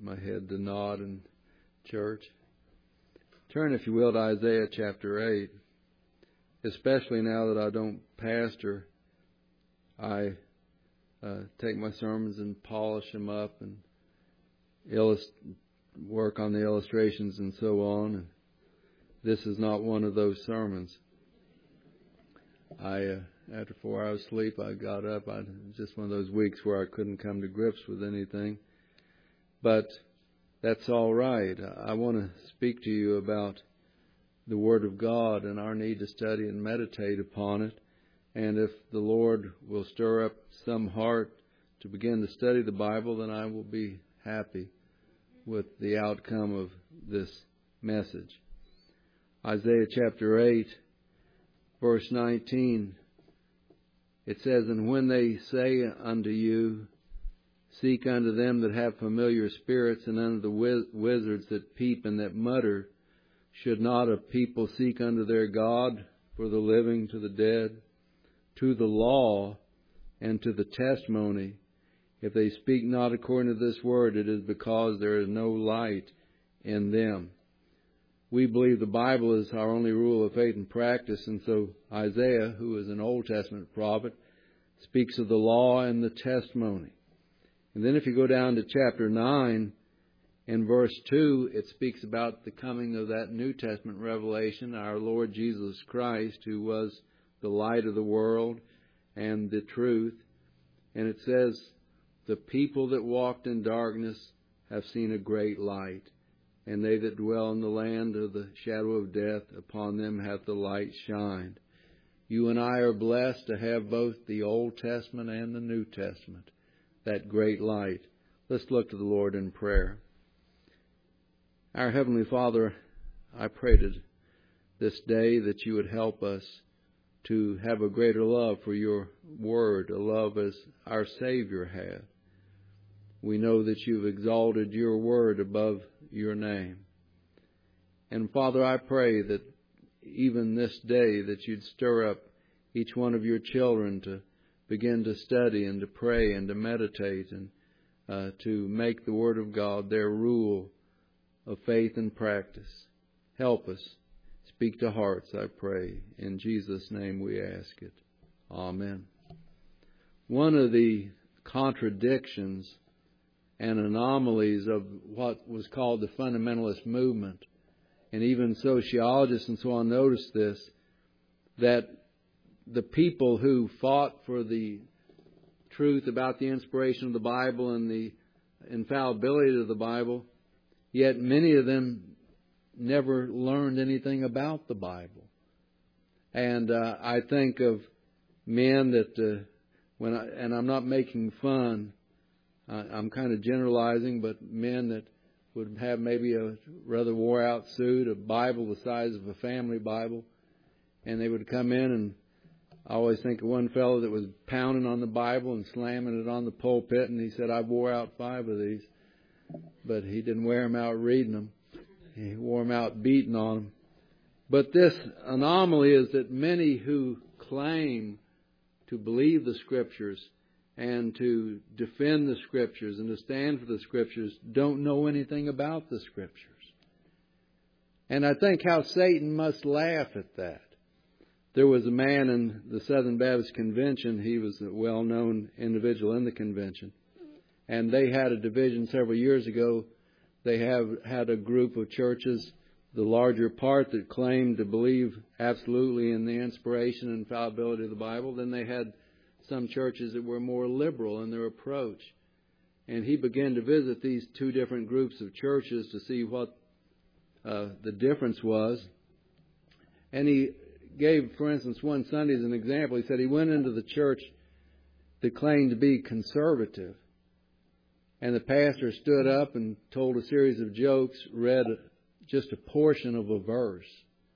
my head to nod in church. Turn, if you will, to Isaiah chapter 8. Especially now that I don't pastor, I take my sermons and polish them up and work on the illustrations and so on. And this is not one of those sermons. After 4 hours sleep, I got up. It was just one of those weeks where I couldn't come to grips with anything. But that's all right. I want to speak to you about the Word of God and our need to study and meditate upon it. And if the Lord will stir up some heart to begin to study the Bible, then I will be happy with the outcome of this message. Isaiah chapter 8, verse 19, it says, "And when they say unto you, seek unto them that have familiar spirits, and unto the wizards that peep and that mutter, should not a people seek unto their God, for the living to the dead, to the law and to the testimony? If they speak not according to this word, it is because there is no light in them." We believe the Bible is our only rule of faith and practice, and so Isaiah, who is an Old Testament prophet, speaks of the law and the testimony. And then if you go down to chapter 9, in verse 2, it speaks about the coming of that New Testament revelation, our Lord Jesus Christ, who was the light of the world and the truth. And it says, "The people that walked in darkness have seen a great light. And they that dwell in the land of the shadow of death, upon them hath the light shined." You and I are blessed to have both the Old Testament and the New Testament, that great light. Let's look to the Lord in prayer. Our Heavenly Father, I pray this day that you would help us to have a greater love for your Word, a love as our Savior had. We know that you've exalted your Word above your name. And Father, I pray that even this day that you'd stir up each one of your children to begin to study and to pray and to meditate and to make the Word of God their rule of faith and practice. Help us. Speak to hearts, I pray. In Jesus' name we ask it. Amen. One of the contradictions and anomalies of what was called the fundamentalist movement, and even sociologists and so on noticed this, that the people who fought for the truth about the inspiration of the Bible and the infallibility of the Bible, yet many of them never learned anything about the Bible. And I think of men that, and I'm not making fun, I'm kind of generalizing, but men that would have maybe a rather wore-out suit, a Bible the size of a family Bible, and they would come in, and I always think of one fellow that was pounding on the Bible and slamming it on the pulpit, and he said, "I wore out 5 of these." But he didn't wear them out reading them. He wore them out beating on them. But this anomaly is that many who claim to believe the Scriptures and to defend the Scriptures and to stand for the Scriptures don't know anything about the Scriptures. And I think how Satan must laugh at that. There was a man in the Southern Baptist Convention. He was a well-known individual in the convention. And they had a division several years ago. They had a group of churches, the larger part that claimed to believe absolutely in the inspiration and infallibility of the Bible. Then they had some churches that were more liberal in their approach. And he began to visit these 2 different groups of churches to see what the difference was. And he gave, for instance, one Sunday as an example. He said he went into the church that claimed to be conservative. And the pastor stood up and told a series of jokes, read just a portion of a verse,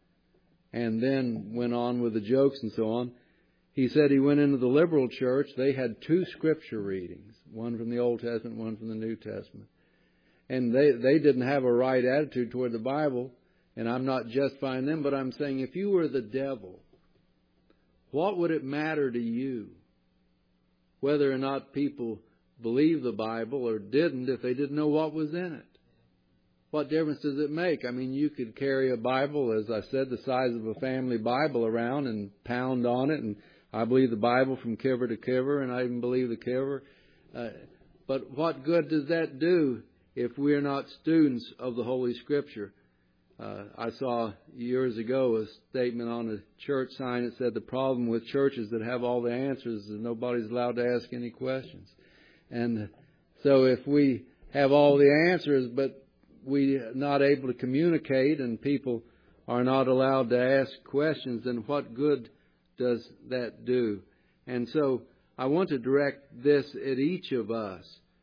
and then went on with the jokes and so on. He said he went into the liberal church. They had 2 scripture readings, one from the Old Testament, one from the New Testament. And they didn't have a right attitude toward the Bible. And I'm not justifying them, but I'm saying if you were the devil, what would it matter to you whether or not people believe the Bible or didn't if they didn't know what was in it? What difference does it make? I mean, you could carry a Bible, as I said, the size of a family Bible around and pound on it. And I believe the Bible from cover to cover, and I even believe the cover. But what good does that do if we are not students of the Holy Scripture? I saw years ago a statement on a church sign that said the problem with churches that have all the answers is nobody's allowed to ask any questions. And so if we have all the answers, but we're not able to communicate and people are not allowed to ask questions, then what good does that do? And so I want to direct this at each of us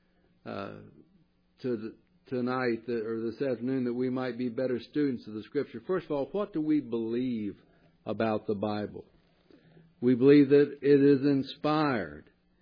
tonight or this afternoon, that we might be better students of the Scripture. First of all, what do we believe about the Bible? We believe that it is inspired.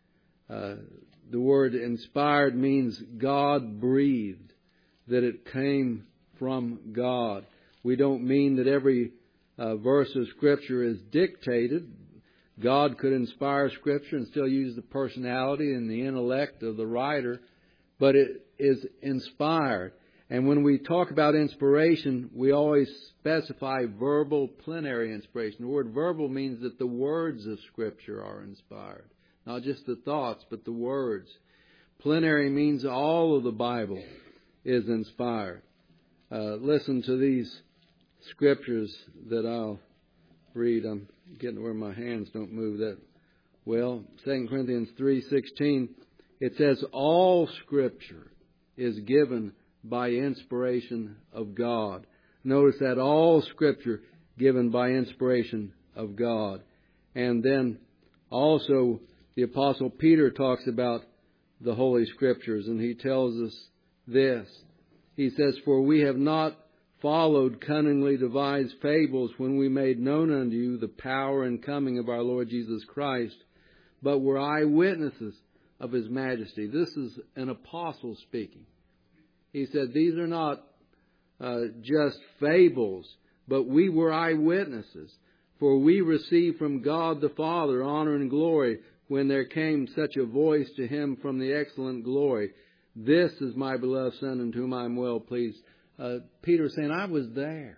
The word inspired means God-breathed, that it came from God. We don't mean that every verse of Scripture is dictated. God could inspire Scripture and still use the personality and the intellect of the writer, but it is inspired. And when we talk about inspiration, we always specify verbal plenary inspiration. The word verbal means that the words of Scripture are inspired. Not just the thoughts, but the words. Plenary means all of the Bible is inspired. Listen to these Scriptures that I'll read. I'm getting where my hands don't move that well. 2 Corinthians 3:16, it says, all Scripture is given by inspiration of God. Notice that, all Scripture given by inspiration of God. And then also the Apostle Peter talks about the Holy Scriptures, and he tells us this. He says, for we have not followed cunningly devised fables when we made known unto you the power and coming of our Lord Jesus Christ, but were eyewitnesses of His majesty. This is an apostle speaking. He said, these are not just fables, but we were eyewitnesses. For we received from God the Father honor and glory when there came such a voice to Him from the excellent glory. This is my beloved Son in whom I am well pleased. Peter saying, I was there.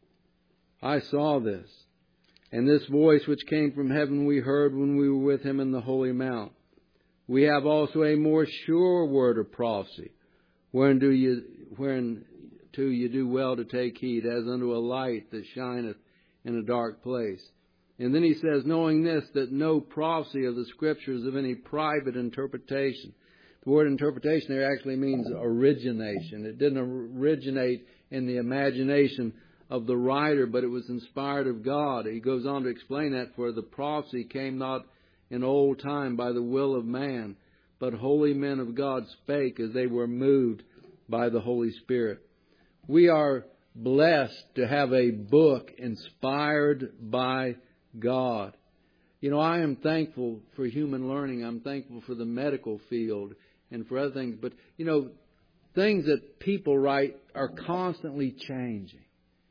I saw this. And this voice which came from heaven we heard when we were with Him in the holy mount. We have also a more sure word of prophecy, whereunto you do well to take heed, as unto a light that shineth in a dark place. And then he says, knowing this, that no prophecy of the Scriptures of any private interpretation. The word interpretation there actually means origination. It didn't originate in the imagination of the writer, but it was inspired of God. He goes on to explain that, for the prophecy came not in old time by the will of man, but holy men of God spake as they were moved by the Holy Spirit. We are blessed to have a book inspired by God. You know, I am thankful for human learning. I'm thankful for the medical field and for other things. But, you know, things that people write are constantly changing.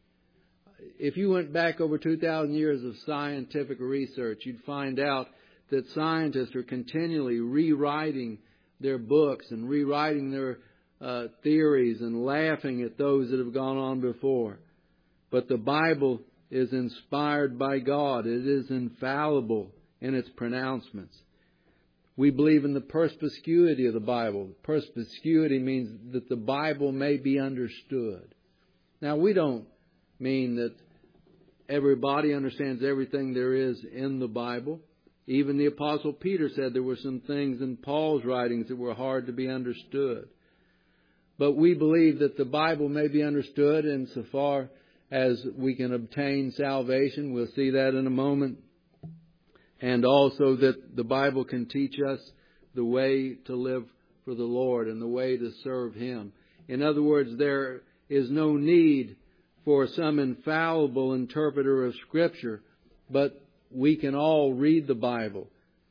If you went back over 2,000 years of scientific research, you'd find out that scientists are continually rewriting their books and rewriting their theories and laughing at those that have gone on before. But the Bible is inspired by God. It is infallible in its pronouncements. We believe in the perspicuity of the Bible. Perspicuity means that the Bible may be understood. Now, we don't mean that everybody understands everything there is in the Bible. Even the Apostle Peter said there were some things in Paul's writings that were hard to be understood. But we believe that the Bible may be understood insofar as we can obtain salvation. We'll see that in a moment. And also that the Bible can teach us the way to live for the Lord and the way to serve Him. In other words, there is no need for some infallible interpreter of Scripture, but we can all read the Bible.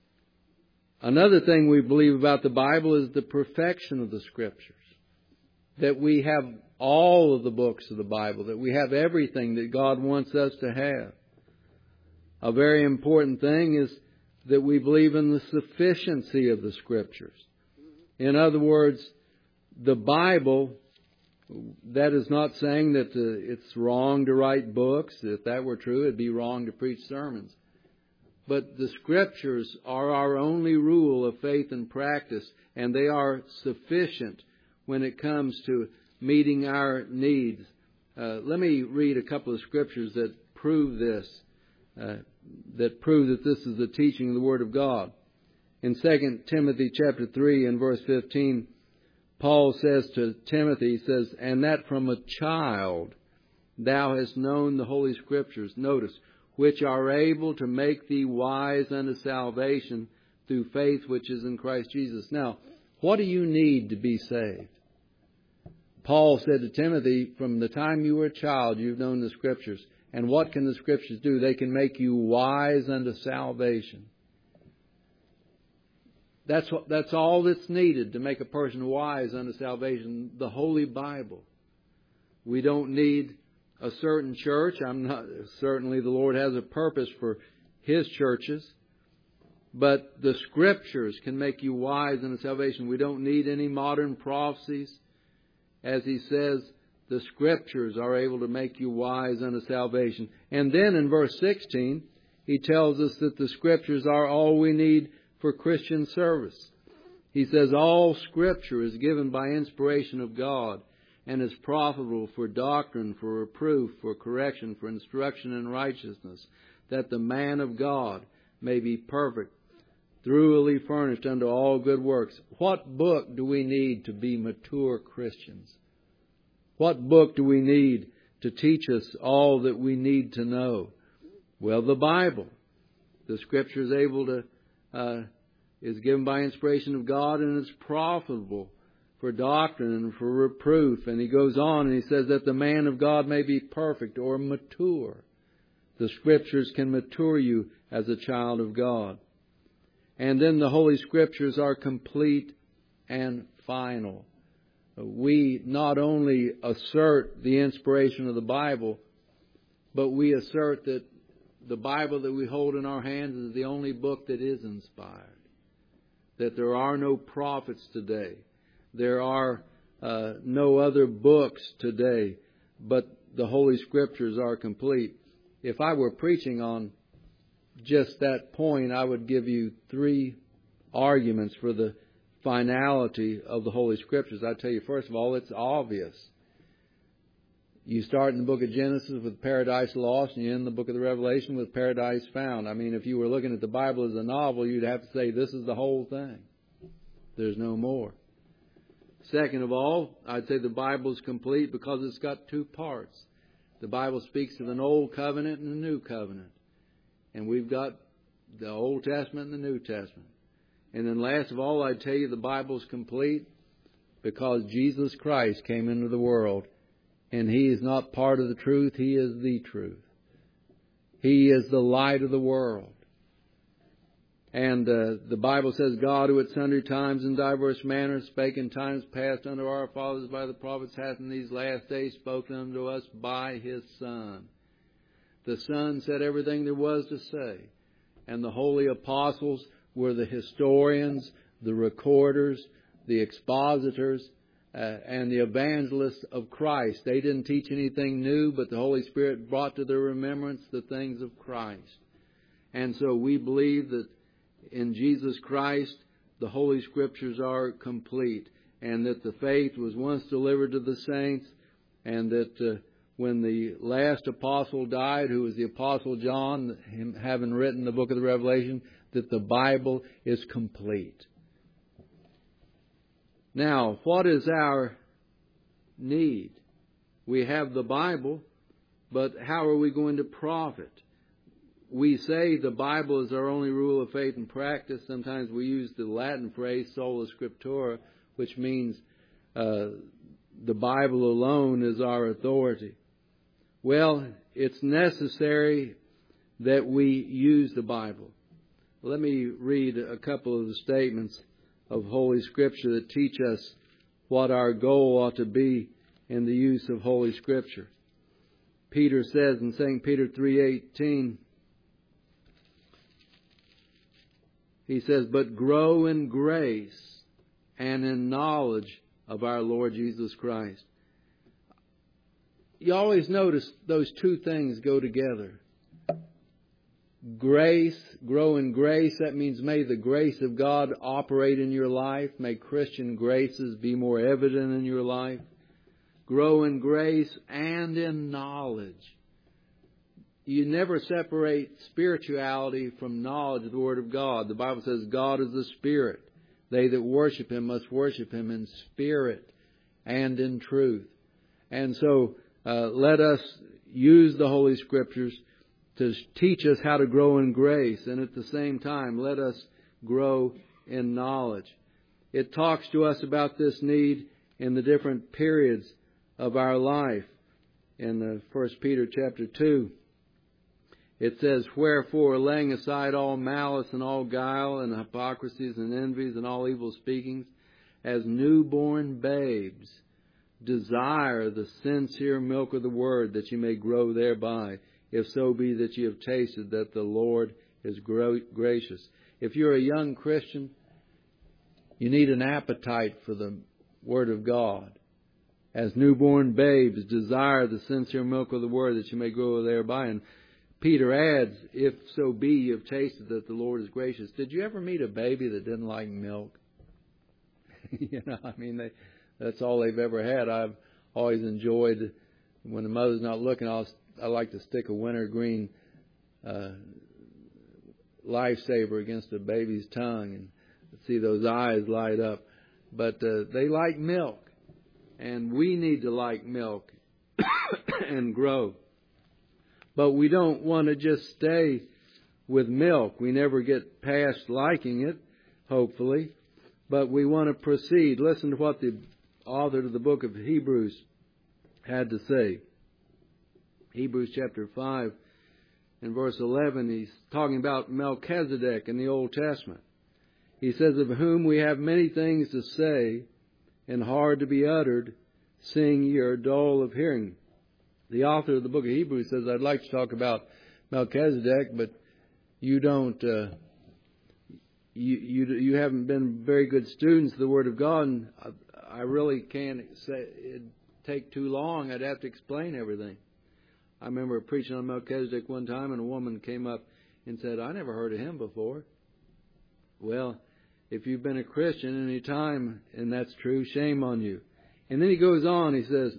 Another thing we believe about the Bible is the perfection of the Scriptures. That we have all of the books of the Bible, that we have everything that God wants us to have. A very important thing is that we believe in the sufficiency of the Scriptures. In other words, the Bible, that is not saying that it's wrong to write books. If that were true, it'd be wrong to preach sermons. But the Scriptures are our only rule of faith and practice, and they are sufficient when it comes to meeting our needs. Let me read a couple of Scriptures that prove this, that prove that this is the teaching of the Word of God. In 2 Timothy chapter 3 and verse 15, Paul says to Timothy, he says, "And that from a child thou hast known the Holy Scriptures," notice, "which are able to make thee wise unto salvation through faith which is in Christ Jesus." Now, what do you need to be saved? Paul said to Timothy, from the time you were a child, you've known the Scriptures. And what can the Scriptures do? They can make you wise unto salvation. That's all that's needed to make a person wise unto salvation, the Holy Bible. We don't need a certain church. Certainly the Lord has a purpose for His churches. But the Scriptures can make you wise unto salvation. We don't need any modern prophecies. As he says, the Scriptures are able to make you wise unto salvation. And then in verse 16, he tells us that the Scriptures are all we need for Christian service. He says, "All Scripture is given by inspiration of God and is profitable for doctrine, for reproof, for correction, for instruction in righteousness, that the man of God may be perfect, thoroughly furnished unto all good works." What book do we need to be mature Christians? What book do we need to teach us all that we need to know? Well, the Bible. The Scripture is able to is given by inspiration of God, and is profitable for doctrine and for reproof. And he goes on and he says that the man of God may be perfect or mature. The Scriptures can mature you as a child of God. And then the Holy Scriptures are complete and final. We not only assert the inspiration of the Bible, but we assert that the Bible that we hold in our hands is the only book that is inspired. That there are no prophets today. There are no other books today, but the Holy Scriptures are complete. If I were preaching on just that point, I would give you 3 arguments for the finality of the Holy Scriptures. I'd tell you, first of all, it's obvious. You start in the book of Genesis with paradise lost, and you end the book of the Revelation with paradise found. I mean, if you were looking at the Bible as a novel, you'd have to say this is the whole thing. There's no more. Second of all, I'd say the Bible is complete because it's got 2 parts. The Bible speaks of an Old Covenant and a New Covenant. And we've got the Old Testament and the New Testament. And then last of all, I'd tell you the Bible is complete because Jesus Christ came into the world. And He is not part of the truth. He is the truth. He is the light of the world. And the Bible says, God, who at sundry times in diverse manners spake in times past unto our fathers by the prophets, hath in these last days spoken unto us by His Son. The Son said everything there was to say. And the holy apostles were the historians, the recorders, the expositors, and the evangelists of Christ. They didn't teach anything new, but the Holy Spirit brought to their remembrance the things of Christ. And so we believe that in Jesus Christ, the Holy Scriptures are complete, and that the faith was once delivered to the saints, and that when the last apostle died, who was the Apostle John, him having written the book of the Revelation, that the Bible is complete. Now, what is our need? We have the Bible, but how are we going to profit? We say the Bible is our only rule of faith and practice. Sometimes we use the Latin phrase sola scriptura, which means the Bible alone is our authority. Well, it's necessary that we use the Bible. Let me read a couple of the statements of Holy Scripture that teach us what our goal ought to be in the use of Holy Scripture. Peter says in 2 Peter 3:18, he says, "But grow in grace and in knowledge of our Lord Jesus Christ. You always notice those two things go together. Grace, grow in grace, that means may the grace of God operate in your life. May Christian graces be more evident in your life. Grow in grace and in knowledge. You never separate spirituality from knowledge of the Word of God. The Bible says God is a spirit. They that worship Him must worship Him in spirit and in truth. And so let us use the Holy Scriptures to teach us how to grow in grace. And at the same time, let us grow in knowledge. It talks to us about this need in the different periods of our life. In 1 Peter chapter 2, it says, "Wherefore, laying aside all malice and all guile and hypocrisies and envies and all evil speakings, as newborn babes, desire the sincere milk of the Word, that you may grow thereby, if so be that you have tasted that the Lord is gracious." If you're a young Christian, you need an appetite for the Word of God. As newborn babes, desire the sincere milk of the Word, that you may grow thereby. And Peter adds, if so be you have tasted that the Lord is gracious. Did you ever meet a baby that didn't like milk? That's all they've ever had. I've always enjoyed, when the mother's not looking, I like to stick a wintergreen Lifesaver against a baby's tongue and see those eyes light up. But they like milk. And we need to like milk and grow. But we don't want to just stay with milk. We never get past liking it, hopefully. But we want to proceed. Listen to what the author of the book of Hebrews had to say. Hebrews chapter 5 and verse 11, he's talking about Melchizedek in the Old Testament. He says, "Of whom we have many things to say, and hard to be uttered, seeing ye are dull of hearing." The author of the book of Hebrews says, I'd like to talk about Melchizedek, but you don't, you haven't been very good students of the Word of God, and I really can't say, it'd take too long. I'd have to explain everything. I remember preaching on Melchizedek one time, and a woman came up and said, "I never heard of him before." Well, if you've been a Christian any time, and that's true, shame on you. And then he goes on, he says,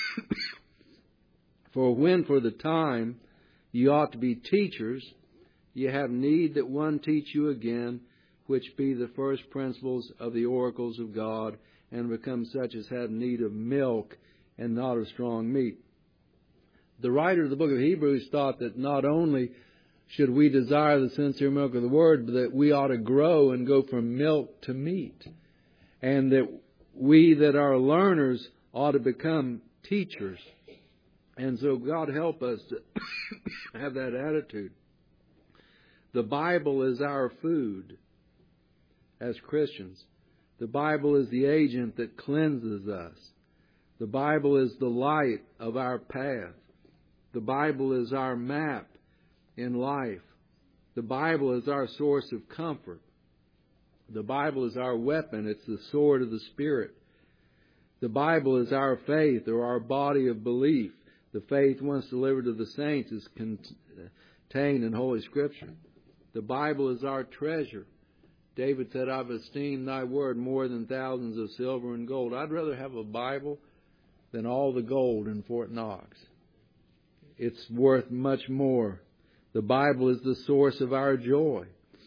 "For when for the time you ought to be teachers, you have need that one teach you again, which be the first principles of the oracles of God, and become such as have need of milk and not of strong meat." The writer of the book of Hebrews thought that not only should we desire the sincere milk of the Word, but that we ought to grow and go from milk to meat. And that we that are learners ought to become teachers. And so God help us to have that attitude. The Bible is our food as Christians. The Bible is the agent that cleanses us. The Bible is the light of our path. The Bible is our map in life. The Bible is our source of comfort. The Bible is our weapon. It's the sword of the Spirit. The Bible is our faith, or our body of belief. The faith once delivered to the saints is contained in Holy Scripture. The Bible is our treasure. David said, "I've esteemed thy word more than thousands of silver and gold." I'd rather have a Bible than all the gold in Fort Knox. It's worth much more. The Bible is the source of our joy.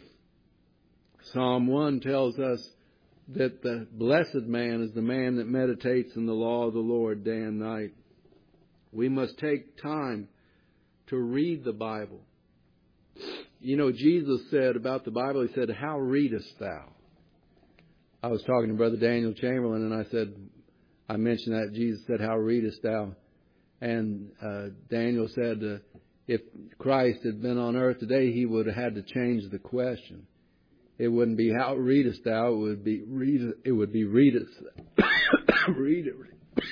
Psalm 1 tells us that the blessed man is the man that meditates in the law of the Lord day and night. We must take time to read the Bible. You know, Jesus said about the Bible, He said, "How readest thou?" I was talking to Brother Daniel Chamberlain, and I mentioned that Jesus said, "How readest thou?" And Daniel said, if Christ had been on earth today, he would have had to change the question. It wouldn't be "How readest thou?" It would be "Readest thou?" Read it.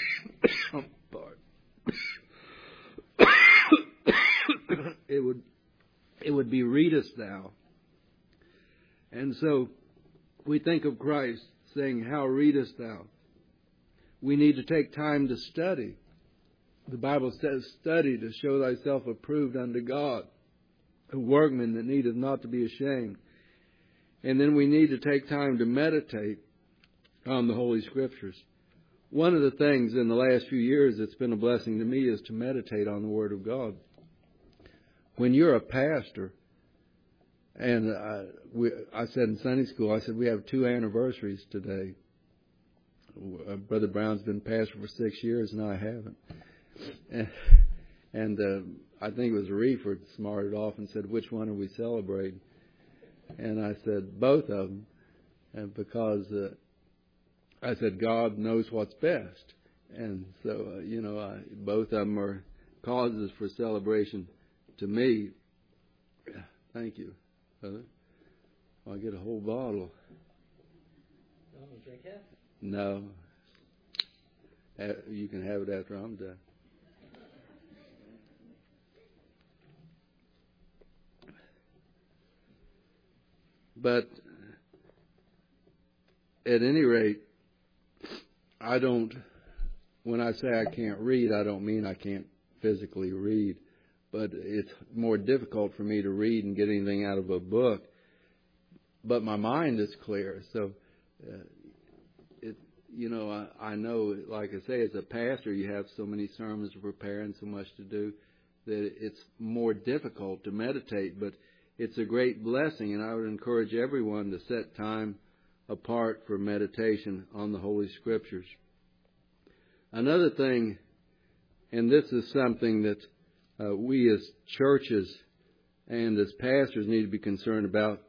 It would be "Readest thou?" And so we think of Christ saying, "How readest thou?" We need to take time to study. The Bible says, "Study to show thyself approved unto God, a workman that needeth not to be ashamed." And then we need to take time to meditate on the Holy Scriptures. One of the things in the last few years that's been a blessing to me is to meditate on the Word of God. When you're a pastor, and I said in Sunday school, I said, we have 2 anniversaries today. Brother Brown's been pastor for 6 years, and I haven't. And I think it was Reeford smarted off and said, "Which one are we celebrating?" And I said, "Both of them." And because I said, God knows what's best. And so, both of them are causes for celebration to me. Thank you, brother. I'll get a whole bottle. You want me to drink it? No. You can have it after I'm done. But at any rate, when I say I can't read, I don't mean I can't physically read, but it's more difficult for me to read and get anything out of a book. But my mind is clear. So, I know, like I say, as a pastor, you have so many sermons to prepare and so much to do that it's more difficult to meditate, but it's a great blessing, and I would encourage everyone to set time apart for meditation on the Holy Scriptures. Another thing, and this is something that we as churches and as pastors need to be concerned about.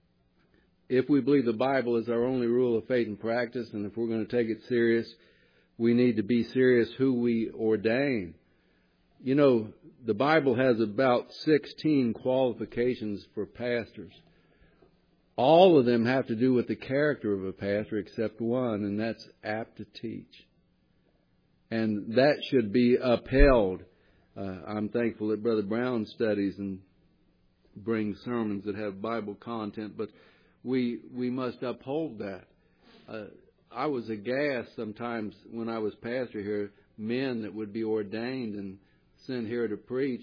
If we believe the Bible is our only rule of faith and practice, and if we're going to take it serious, we need to be serious who we ordain. The Bible has about 16 qualifications for pastors. All of them have to do with the character of a pastor except one, and that's apt to teach. And that should be upheld. I'm thankful that Brother Brown studies and brings sermons that have Bible content, but we must uphold that. I was aghast sometimes when I was pastor here, men that would be ordained and sent here to preach.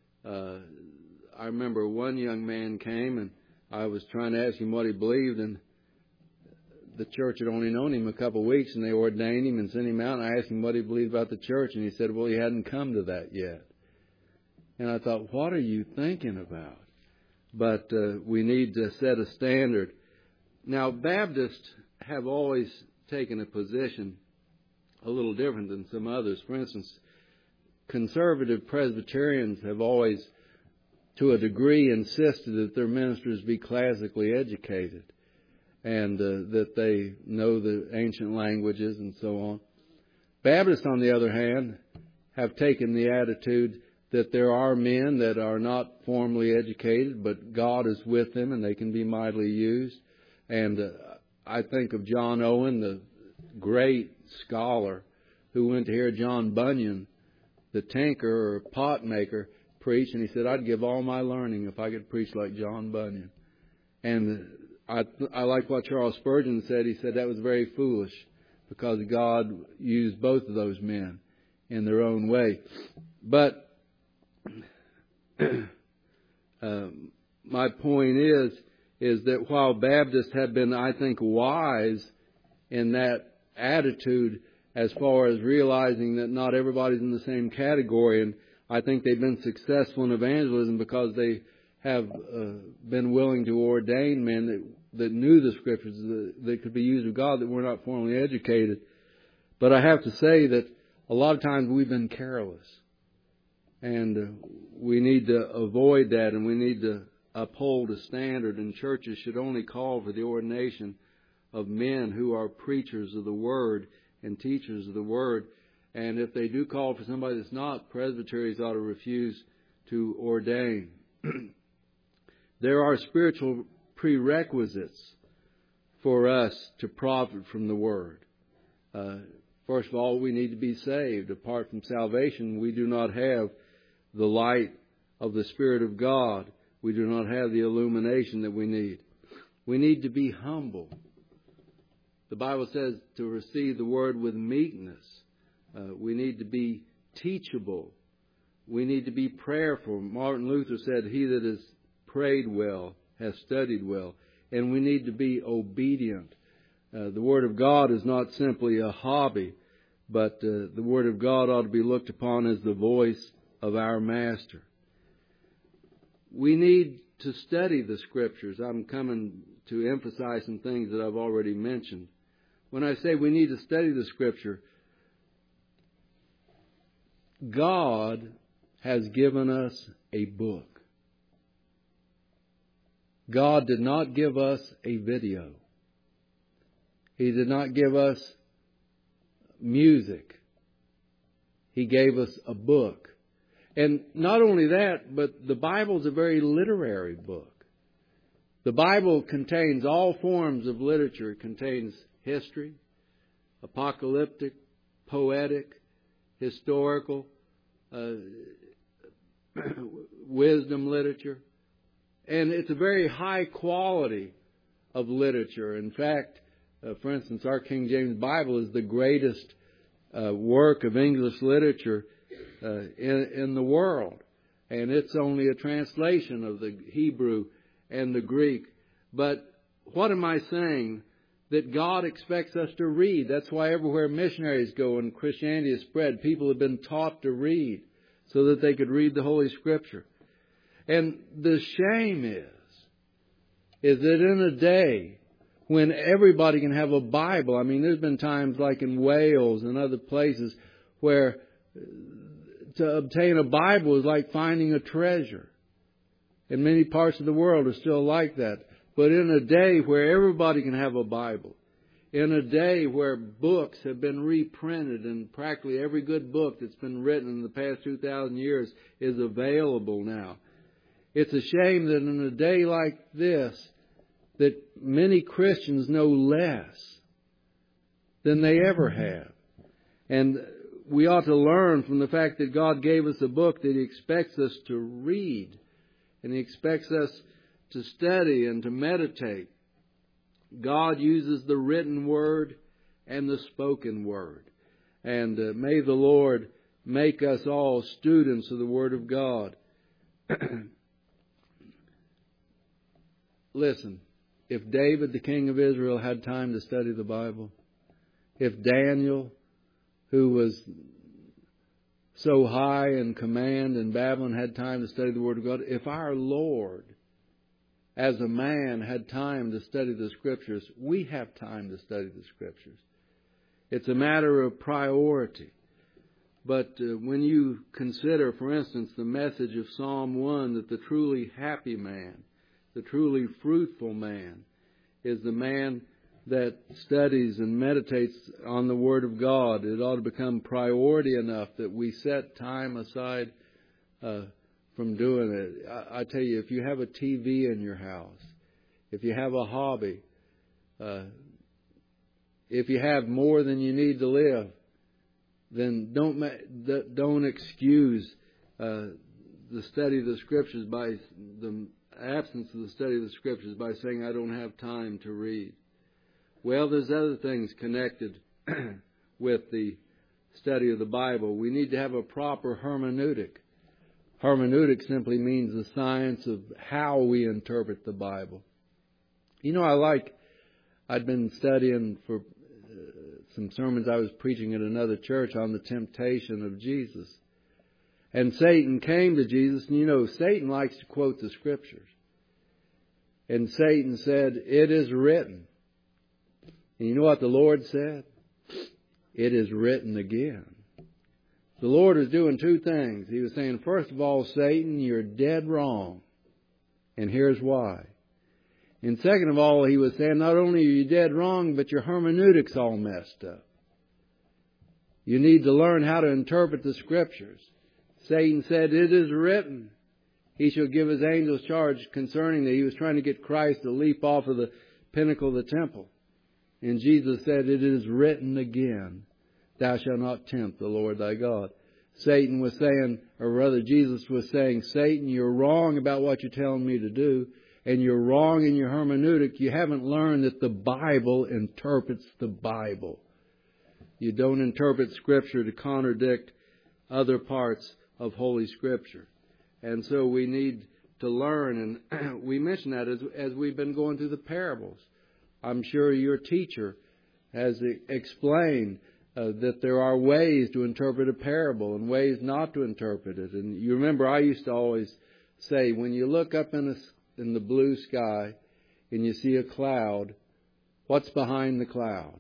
I remember one young man came and I was trying to ask him what he believed, and the church had only known him a couple of weeks, and they ordained him and sent him out, and I asked him what he believed about the church, and he said, well, he hadn't come to that yet. And I thought, what are you thinking about? But we need to set a standard. Now, Baptists have always taken a position a little different than some others. For instance, conservative Presbyterians have always, to a degree, insisted that their ministers be classically educated and that they know the ancient languages and so on. Baptists, on the other hand, have taken the attitude that there are men that are not formally educated, but God is with them and they can be mightily used. And I think of John Owen, the great scholar who went to hear John Bunyan, the tinker or pot maker, preach, and he said, I'd give all my learning if I could preach like John Bunyan. And I like what Charles Spurgeon said. He said that was very foolish because God used both of those men in their own way. But my point is that while Baptists have been, I think, wise in that attitude as far as realizing that not everybody's in the same category, and I think they've been successful in evangelism because they have been willing to ordain men that knew the Scriptures, that could be used of God, that were not formally educated. But I have to say that a lot of times we've been careless. And we need to avoid that, and we need to uphold a standard, and churches should only call for the ordination of men who are preachers of the Word and teachers of the Word. And if they do call for somebody that's not, presbyteries ought to refuse to ordain. There are spiritual prerequisites for us to profit from the Word. First of all, we need to be saved. Apart from salvation, we do not have the light of the Spirit of God. We do not have the illumination that we need. We need to be humble. The Bible says to receive the Word with meekness. We need to be teachable. We need to be prayerful. Martin Luther said, "He that has prayed well has studied well." And we need to be obedient. The Word of God is not simply a hobby, but the Word of God ought to be looked upon as the voice of our Master. We need to study the Scriptures. I'm coming to emphasize some things that I've already mentioned. When I say we need to study the Scripture, God has given us a book. God did not give us a video. He did not give us music. He gave us a book. And not only that, but the Bible is a very literary book. The Bible contains all forms of literature. It contains history, apocalyptic, poetic, historical, wisdom literature. And it's a very high quality of literature. In fact, for instance, our King James Bible is the greatest work of English literature in the world. And it's only a translation of the Hebrew and the Greek. But what am I saying? That God expects us to read. That's why everywhere missionaries go and Christianity is spread, people have been taught to read so that they could read the Holy Scripture. And the shame is that in a day when everybody can have a Bible, I mean, there's been times like in Wales and other places where to obtain a Bible is like finding a treasure. And many parts of the world are still like that. But in a day where everybody can have a Bible, in a day where books have been reprinted and practically every good book that's been written in the past 2,000 years is available now, it's a shame that in a day like this that many Christians know less than they ever have. And we ought to learn from the fact that God gave us a book that He expects us to read. And He expects us to study and to meditate. God uses the written word and the spoken word. And may the Lord make us all students of the Word of God. Listen, if David, the king of Israel, had time to study the Bible, if Daniel, who was so high in command in Babylon, had time to study the Word of God, if our Lord, as a man, had time to study the Scriptures, we have time to study the Scriptures. It's a matter of priority. But when you consider, for instance, the message of Psalm 1, that the truly happy man, the truly fruitful man, is the man that studies and meditates on the Word of God, it ought to become priority enough that we set time aside from doing it. I tell you, if you have a TV in your house, if you have a hobby, if you have more than you need to live, then don't excuse the study of the Scriptures by the absence of the study of the Scriptures by saying, I don't have time to read. Well, there's other things connected with the study of the Bible. We need to have a proper hermeneutic. Hermeneutic simply means the science of how we interpret the Bible. You know, I'd been studying for some sermons I was preaching at another church on the temptation of Jesus. And Satan came to Jesus, and you know, Satan likes to quote the Scriptures. And Satan said, it is written. And you know what the Lord said? It is written again. The Lord was doing two things. He was saying, first of all, Satan, you're dead wrong. And here's why. And second of all, He was saying, not only are you dead wrong, but your hermeneutic's all messed up. You need to learn how to interpret the Scriptures. Satan said, it is written. He shall give His angels charge concerning that. He was trying to get Christ to leap off of the pinnacle of the temple. And Jesus said, it is written again, thou shalt not tempt the Lord thy God. Satan was saying, or rather Jesus was saying, Satan, you're wrong about what you're telling me to do. and you're wrong in your hermeneutic, you haven't learned that the Bible interprets the Bible. You don't interpret Scripture to contradict other parts of Holy Scripture. And so we need to learn, and we mention that as we've been going through the parables. I'm sure your teacher has explained that there are ways to interpret a parable and ways not to interpret it. And you remember I used to always say, when you look up in the blue sky and you see a cloud, what's behind the cloud?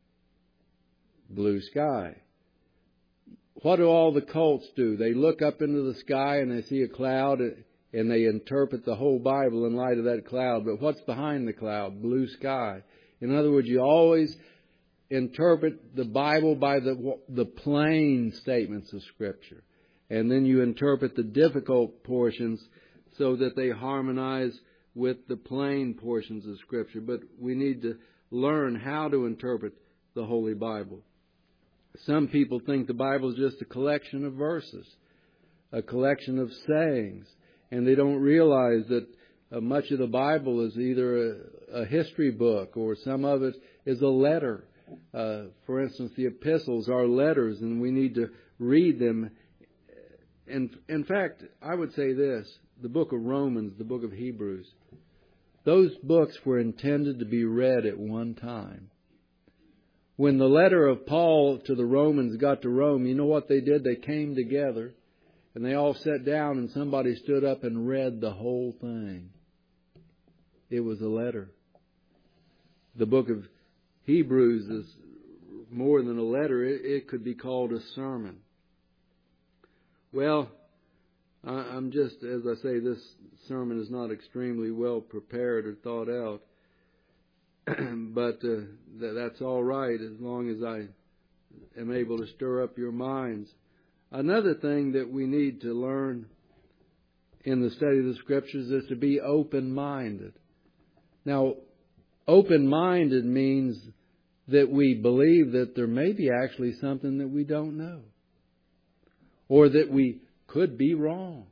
Blue sky. What do all the cults do? They look up into the sky and they see a cloud and they interpret the whole Bible in light of that cloud. But what's behind the cloud? Blue sky. In other words, you always interpret the Bible by the plain statements of Scripture. And then you interpret the difficult portions so that they harmonize with the plain portions of Scripture. But we need to learn how to interpret the Holy Bible. Some people think the Bible is just a collection of verses, a collection of sayings, and they don't realize that much of the Bible is either a history book or some of it is a letter. For instance, the epistles are letters, and we need to read them. And in fact, I would say this, the book of Romans, the book of Hebrews, those books were intended to be read at one time. When the letter of Paul to the Romans got to Rome, you know what they did? They came together and they all sat down and somebody stood up and read the whole thing. It was a letter. The book of Hebrews is more than a letter. It could be called a sermon. Well, I'm just, as I say, this sermon is not extremely well prepared or thought out. But that's all right as long as I am able to stir up your minds. Another thing that we need to learn in the study of the Scriptures is to be open-minded. Now, open-minded means that we believe that there may be actually something that we don't know, or that we could be wrong.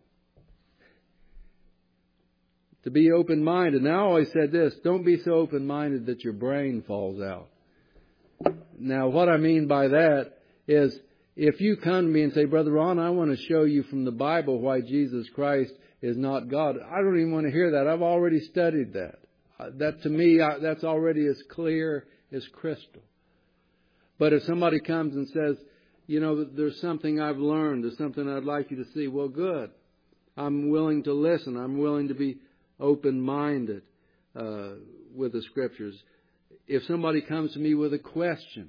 To be open-minded. Now, I always said this, don't be so open-minded that your brain falls out. Now, what I mean by that is, if you come to me and say, Brother Ron, I want to show you from the Bible why Jesus Christ is not God, I don't even want to hear that. I've already studied that. That to me, that's already as clear as crystal. But if somebody comes and says, you know, there's something I've learned, there's something I'd like you to see, well, good. I'm willing to listen. I'm willing to be open-minded with the Scriptures. If somebody comes to me with a question,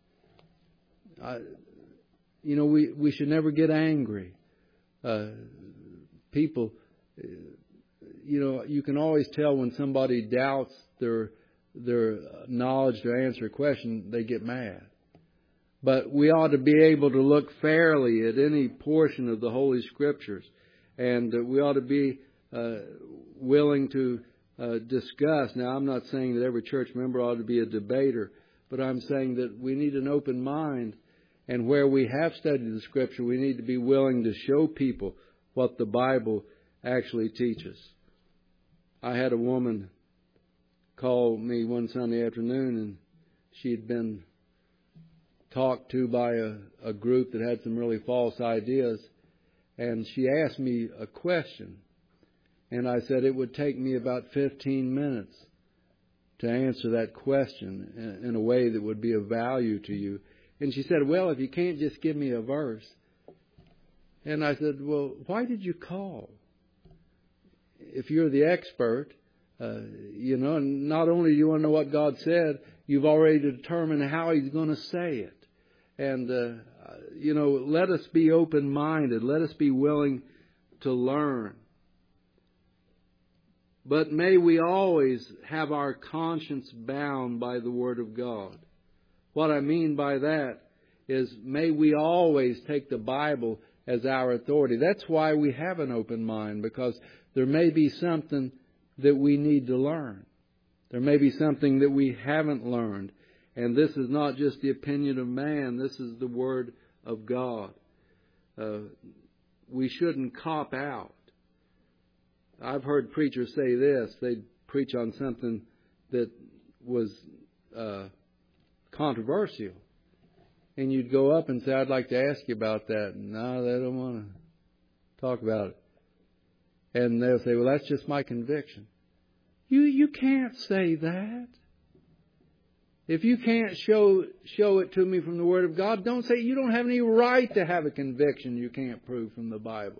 we should never get angry. People, you can always tell when somebody doubts their knowledge to answer a question, they get mad. But we ought to be able to look fairly at any portion of the Holy Scriptures, and we ought to be willing to discuss. Now, I'm not saying that every church member ought to be a debater, but I'm saying that we need an open mind, and where we have studied the Scripture, we need to be willing to show people what the Bible actually teaches. I had a woman call me one Sunday afternoon, and she had been talked to by a group that had some really false ideas, and she asked me a question. And I said it would take me about 15 minutes to answer that question in a way that would be of value to you. And she said, well, if you can't just give me a verse. And I said, well, why did you call? If you're the expert, and not only do you want to know what God said, you've already determined how He's going to say it. And, let us be open-minded. Let us be willing to learn. But may we always have our conscience bound by the Word of God. What I mean by that is may we always take the Bible as our authority. That's why we have an open mind, because there may be something that we need to learn. There may be something that we haven't learned. And this is not just the opinion of man. This is the Word of God. We shouldn't cop out. I've heard preachers say this. They'd preach on something that was controversial. And you'd go up and say, I'd like to ask you about that. No, they don't want to talk about it. And they'll say, well, that's just my conviction. You can't say that. If you can't show it to me from the Word of God, don't say you don't have any right to have a conviction you can't prove from the Bible.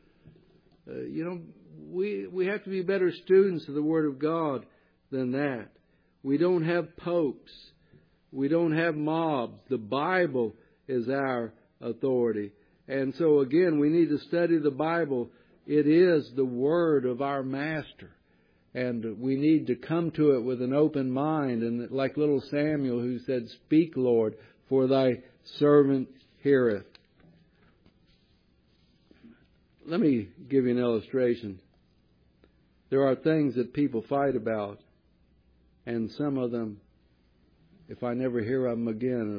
We have to be better students of the Word of God than that. We don't have popes. We don't have mobs. The Bible is our authority. And so again, we need to study the Bible. It is the Word of our Master. And we need to come to it with an open mind. And like little Samuel who said, "Speak, Lord, for thy servant heareth." Let me give you an illustration. There are things that people fight about. And some of them, if I never hear of them again,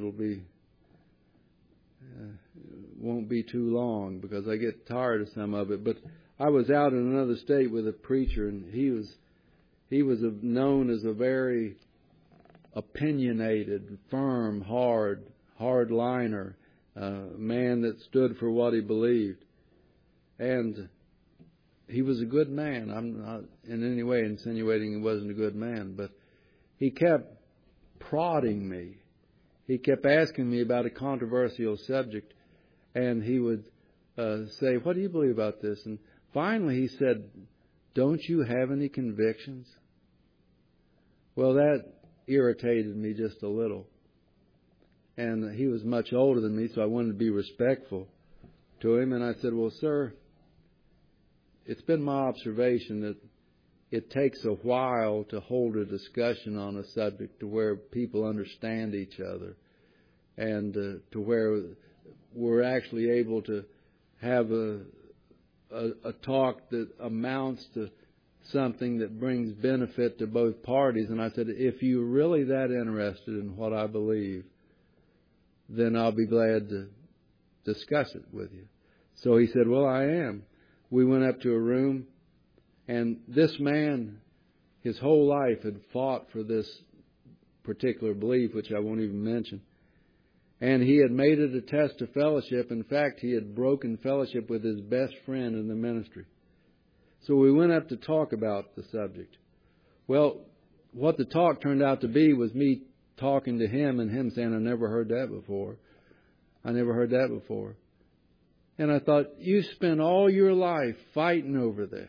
won't be too long because I get tired of some of it. But I was out in another state with a preacher, and he was known as a very opinionated, firm, hard-liner, man that stood for what he believed. And he was a good man. I'm not in any way insinuating he wasn't a good man, but he kept prodding me. He kept asking me about a controversial subject, and he would say, "What do you believe about this?" And finally he said, "Don't you have any convictions?" Well, that irritated me just a little. And he was much older than me, so I wanted to be respectful to him. And I said, "Well, sir, it's been my observation that it takes a while to hold a discussion on a subject to where people understand each other and to where we're actually able to have a talk that amounts to something that brings benefit to both parties." And I said, "If you're really that interested in what I believe, then I'll be glad to discuss it with you." So he said, "Well, I am." We went up to a room, and this man, his whole life, had fought for this particular belief, which I won't even mention. And he had made it a test of fellowship. In fact, he had broken fellowship with his best friend in the ministry. So we went up to talk about the subject. Well, what the talk turned out to be was me talking to him and him saying, "I never heard that before. I never heard that before." And I thought, you spent all your life fighting over this.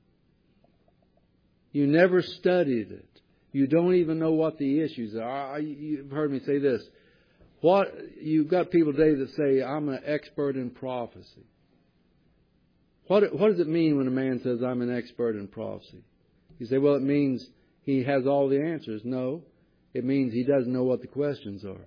You never studied it. You don't even know what the issues are. You've heard me say this. You've got people today that say, "I'm an expert in prophecy." What does it mean when a man says, "I'm an expert in prophecy"? You say, "Well, it means he has all the answers." No, it means he doesn't know what the questions are.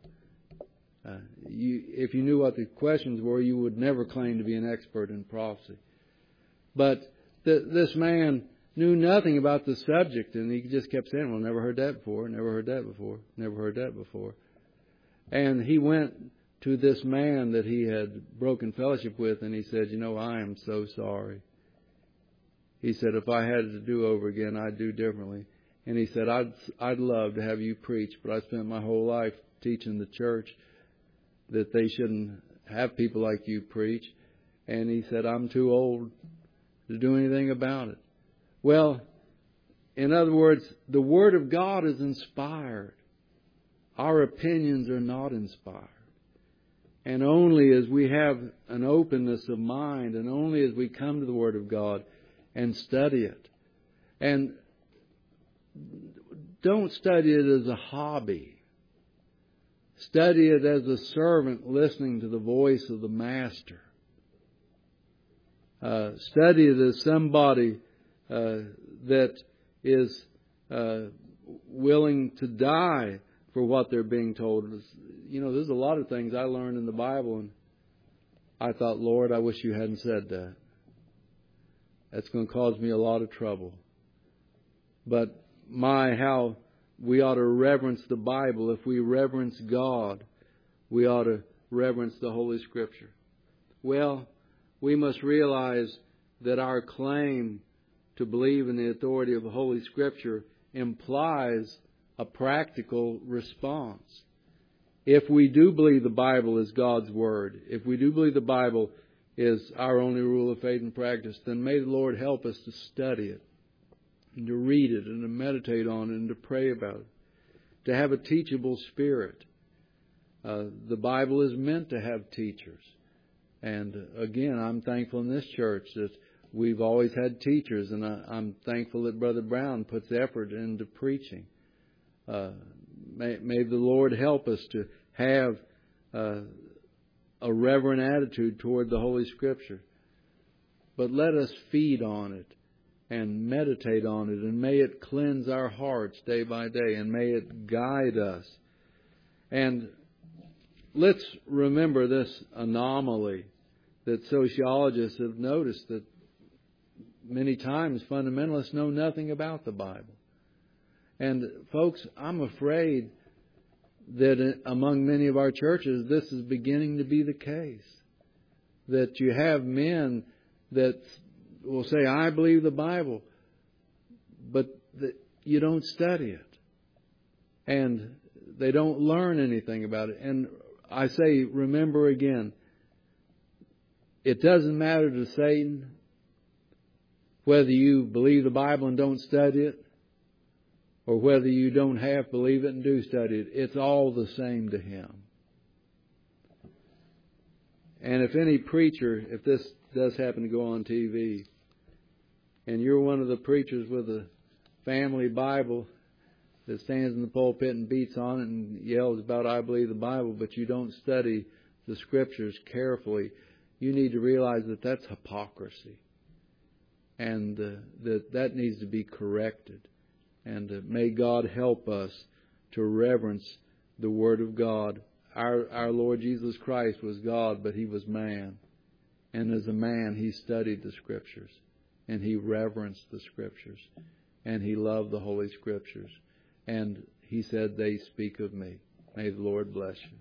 If you knew what the questions were, you would never claim to be an expert in prophecy. But this man knew nothing about the subject, and he just kept saying, "Well, never heard that before, never heard that before, never heard that before." And he went to this man that he had broken fellowship with, and he said, "I am so sorry." He said, "If I had it to do over again, I'd do differently." And he said, I'd love to have you preach, but I spent my whole life teaching the church that they shouldn't have people like you preach. And he said, "I'm too old to do anything about it." Well, in other words, the Word of God is inspired. Our opinions are not inspired. And only as we have an openness of mind, and only as we come to the Word of God and study it. And don't study it as a hobby. Study it as a servant listening to the voice of the Master. Study it as somebody that is willing to die for what they're being told. There's a lot of things I learned in the Bible, and I thought, "Lord, I wish you hadn't said that. That's going to cause me a lot of trouble." But how we ought to reverence the Bible. If we reverence God, we ought to reverence the Holy Scripture. Well, we must realize that our claim to to believe in the authority of the Holy Scripture implies a practical response. If we do believe the Bible is God's Word, if we do believe the Bible is our only rule of faith and practice, then may the Lord help us to study it, and to read it, and to meditate on it, and to pray about it, to have a teachable spirit. The Bible is meant to have teachers. And again, I'm thankful in this church that we've always had teachers, and I'm thankful that Brother Brown puts effort into preaching. May the Lord help us to have a reverent attitude toward the Holy Scripture. But let us feed on it and meditate on it, and may it cleanse our hearts day by day, and may it guide us. And let's remember this anomaly that sociologists have noticed, that many times fundamentalists know nothing about the Bible. And folks, I'm afraid that among many of our churches, this is beginning to be the case. That you have men that will say, I believe the Bible, but that you don't study it. And they don't learn anything about it. And I say, remember again, it doesn't matter to Satan whether you believe the Bible and don't study it, or whether you don't half believe it and do study it. It's all the same to him. And if any preacher, if this does happen to go on TV, and you're one of the preachers with a family Bible that stands in the pulpit and beats on it and yells about, I believe the Bible, but you don't study the Scriptures carefully, you need to realize that that's hypocrisy. And that needs to be corrected. And may God help us to reverence the Word of God. Our Lord Jesus Christ was God, but He was man. And as a man, He studied the Scriptures. And He reverenced the Scriptures. And He loved the Holy Scriptures. And He said, they speak of me. May the Lord bless you.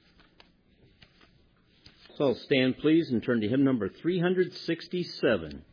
So stand, please, and turn to hymn number 367.